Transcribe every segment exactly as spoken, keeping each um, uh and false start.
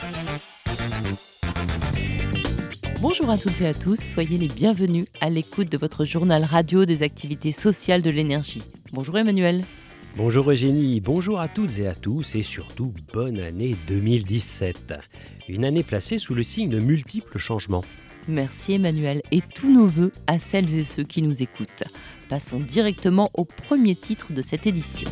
Bonjour à toutes et à tous, soyez les bienvenus à l'écoute de votre journal radio des activités sociales de l'énergie. Bonjour Emmanuel. Bonjour Eugénie, bonjour à toutes et à tous et surtout bonne année deux mille dix-sept. Une année placée sous le signe de multiples changements. Merci Emmanuel et tous nos vœux à celles et ceux qui nous écoutent. Passons directement au premier titre de cette édition.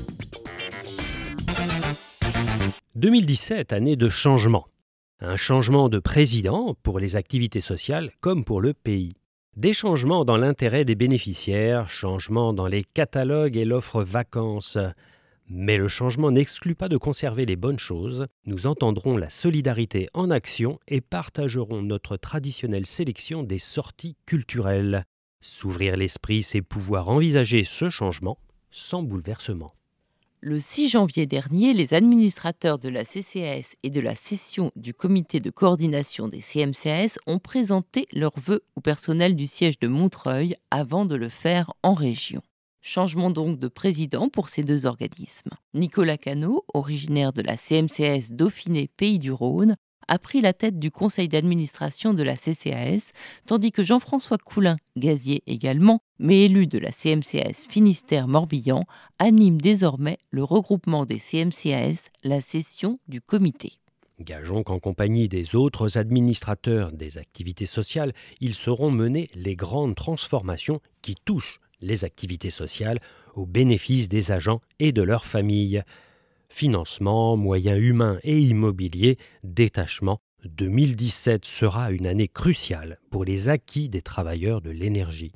deux mille dix-sept, année de changement. Un changement de président pour les activités sociales comme pour le pays. Des changements dans l'intérêt des bénéficiaires, changements dans les catalogues et l'offre vacances. Mais le changement n'exclut pas de conserver les bonnes choses. Nous entendrons la solidarité en action et partagerons notre traditionnelle sélection des sorties culturelles. S'ouvrir l'esprit, c'est pouvoir envisager ce changement sans bouleversement. Le six janvier dernier, les administrateurs de la C C A S et de la session du comité de coordination des C M C A S ont présenté leurs vœux au personnel du siège de Montreuil avant de le faire en région. Changement donc de président pour ces deux organismes. Nicolas Cano, originaire de la C M C A S Dauphiné Pays du Rhône, a pris la tête du conseil d'administration de la C C A S, tandis que Jean-François Coulin, gazier également, mais élu de la C M C A S Finistère-Morbihan, anime désormais le regroupement des C M C A S, la session du comité. Gageons qu'en compagnie des autres administrateurs des activités sociales, ils sauront mener les grandes transformations qui touchent les activités sociales au bénéfice des agents et de leurs familles. Financement, moyens humains et immobiliers, détachement, deux mille dix-sept sera une année cruciale pour les acquis des travailleurs de l'énergie.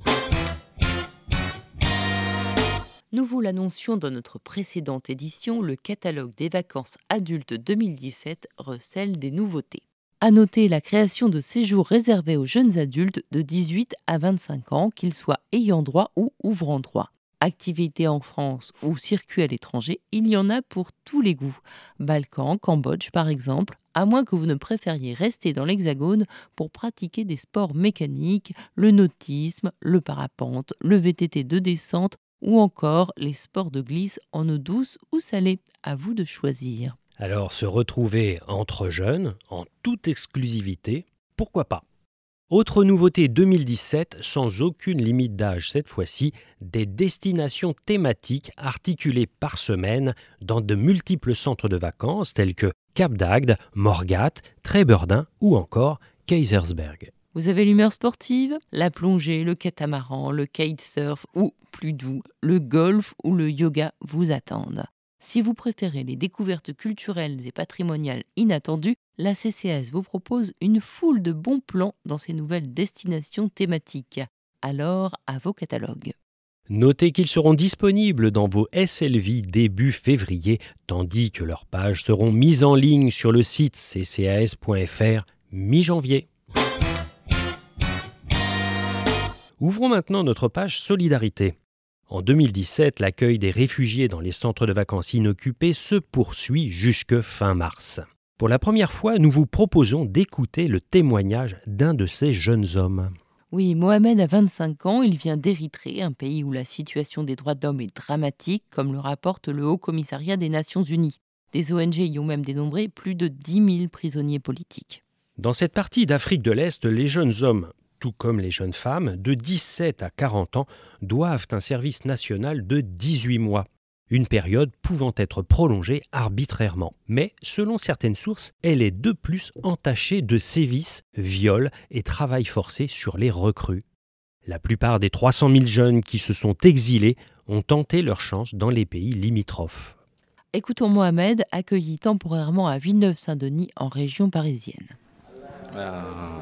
Nous vous l'annoncions dans notre précédente édition, le catalogue des vacances adultes deux mille dix-sept recèle des nouveautés. À noter la création de séjours réservés aux jeunes adultes de dix-huit à vingt-cinq ans, qu'ils soient ayant droit ou ouvrant droit. Activités en France ou circuits à l'étranger, il y en a pour tous les goûts. Balkans, Cambodge par exemple, à moins que vous ne préfériez rester dans l'Hexagone pour pratiquer des sports mécaniques, le nautisme, le parapente, le V T T de descente ou encore les sports de glisse en eau douce ou salée. À vous de choisir. Alors se retrouver entre jeunes, en toute exclusivité, pourquoi pas ? Autre nouveauté deux mille dix-sept, sans aucune limite d'âge cette fois-ci, des destinations thématiques articulées par semaine dans de multiples centres de vacances tels que Cap d'Agde, Morgat, Trébeurdin ou encore Kaysersberg. Vous avez l'humeur sportive ? La plongée, le catamaran, le kitesurf ou, plus doux, le golf ou le yoga vous attendent. Si vous préférez les découvertes culturelles et patrimoniales inattendues, la C C A S vous propose une foule de bons plans dans ces nouvelles destinations thématiques. Alors, à vos catalogues. Notez qu'ils seront disponibles dans vos S L V début février, tandis que leurs pages seront mises en ligne sur le site c c a s point f r mi-janvier. Ouvrons maintenant notre page Solidarité. En deux mille dix-sept, l'accueil des réfugiés dans les centres de vacances inoccupés se poursuit jusque fin mars. Pour la première fois, nous vous proposons d'écouter le témoignage d'un de ces jeunes hommes. Oui, Mohamed a vingt-cinq ans, il vient d'Érythrée, un pays où la situation des droits de l'homme est dramatique, comme le rapporte le Haut Commissariat des Nations Unies. Des O N G y ont même dénombré plus de dix mille prisonniers politiques. Dans cette partie d'Afrique de l'Est, les jeunes hommes, tout comme les jeunes femmes, de dix-sept à quarante ans, doivent un service national de dix-huit mois. Une période pouvant être prolongée arbitrairement. Mais, selon certaines sources, elle est de plus entachée de sévices, viols et travail forcé sur les recrues. La plupart des trois cent mille jeunes qui se sont exilés ont tenté leur chance dans les pays limitrophes. Écoutons Mohamed, accueilli temporairement à Villeneuve-Saint-Denis en région parisienne. Euh...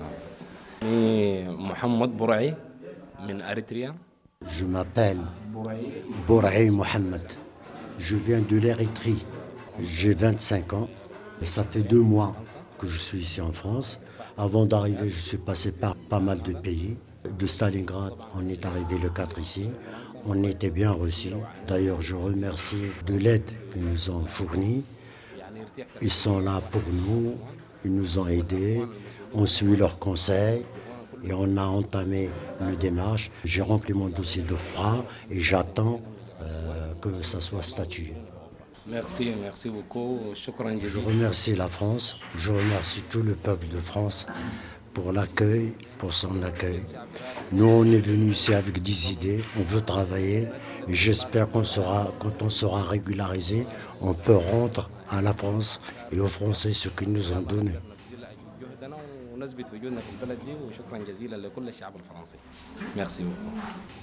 Je m'appelle Bouraï Mohamed. Je viens de l'Érythrée. J'ai vingt-cinq ans. Et ça fait deux mois que je suis ici en France. Avant d'arriver, je suis passé par pas mal de pays. De Stalingrad, on est arrivé le quatre ici. On était bien reçus. D'ailleurs, je remercie de l'aide qu'ils nous ont fournie. Ils sont là pour nous. Ils nous ont aidés. On suit leurs conseils. Et on a entamé une démarche. J'ai rempli mon dossier d'O F P R A et j'attends euh, que ça soit statué. Merci, merci beaucoup. Je remercie la France, je remercie tout le peuple de France pour l'accueil, pour son accueil. Nous, on est venus ici avec des idées, on veut travailler et j'espère qu'on sera, quand on sera régularisé, on peut rendre à la France et aux Français ce qu'ils nous ont donné. Merci beaucoup.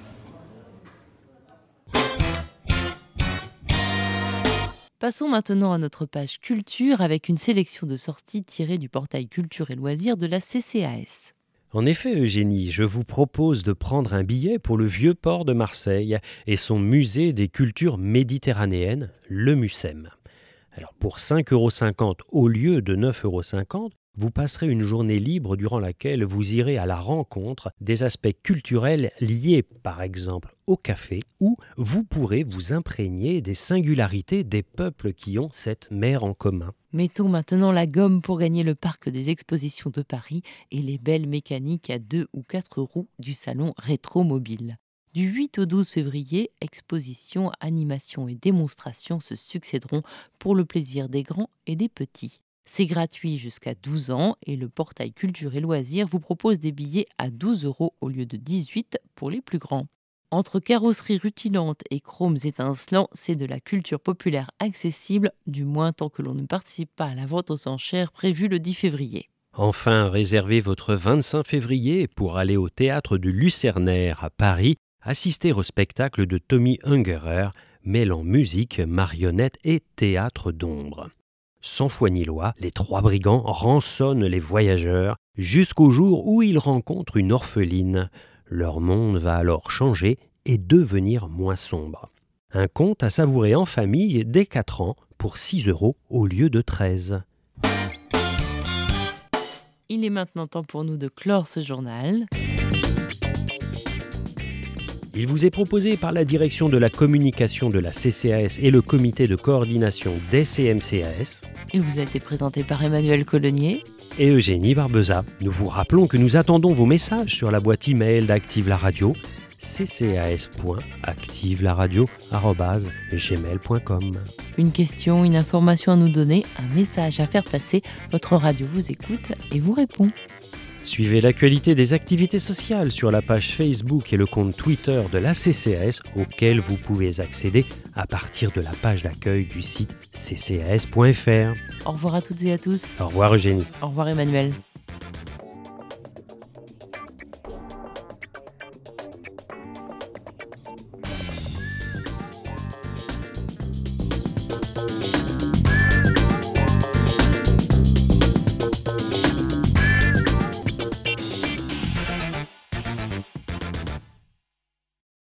Passons maintenant à notre page culture avec une sélection de sorties tirées du portail Culture et Loisirs de la C C A S. En effet, Eugénie, je vous propose de prendre un billet pour le vieux port de Marseille et son musée des cultures méditerranéennes, le MUCEM. Alors pour cinq euros cinquante au lieu de neuf euros cinquante, vous passerez une journée libre durant laquelle vous irez à la rencontre des aspects culturels liés par exemple au café, où vous pourrez vous imprégner des singularités des peuples qui ont cette mer en commun. Mettons maintenant la gomme pour gagner le parc des expositions de Paris et les belles mécaniques à deux ou quatre roues du salon Rétromobile. Du huit au douze février, expositions, animations et démonstrations se succéderont pour le plaisir des grands et des petits. C'est gratuit jusqu'à douze ans et le portail Culture et Loisirs vous propose des billets à douze euros au lieu de dix-huit pour les plus grands. Entre carrosseries rutilantes et chromes étincelants, c'est de la culture populaire accessible, du moins tant que l'on ne participe pas à la vente aux enchères prévue le dix février. Enfin, réservez votre vingt-cinq février pour aller au théâtre du Lucernaire à Paris, assister au spectacle de Tommy Ungerer, mêlant musique, marionnette et théâtre d'ombre. Sans foi ni loi, les trois brigands rançonnent les voyageurs jusqu'au jour où ils rencontrent une orpheline. Leur monde va alors changer et devenir moins sombre. Un conte à savourer en famille dès quatre ans pour six euros au lieu de treize. Il est maintenant temps pour nous de clore ce journal. Il vous est proposé par la direction de la communication de la C C A S et le comité de coordination des C M C A S. Il vous a été présenté par Emmanuel Colonnier et Eugénie Barbeza. Nous vous rappelons que nous attendons vos messages sur la boîte email d'Active la Radio, c c a s point active la radio arobase gmail point com. Une question, une information à nous donner, un message à faire passer, votre radio vous écoute et vous répond. Suivez l'actualité des activités sociales sur la page Facebook et le compte Twitter de la C C A S auquel vous pouvez accéder à partir de la page d'accueil du site c c a s point f r. Au revoir à toutes et à tous. Au revoir Eugénie. Au revoir Emmanuel.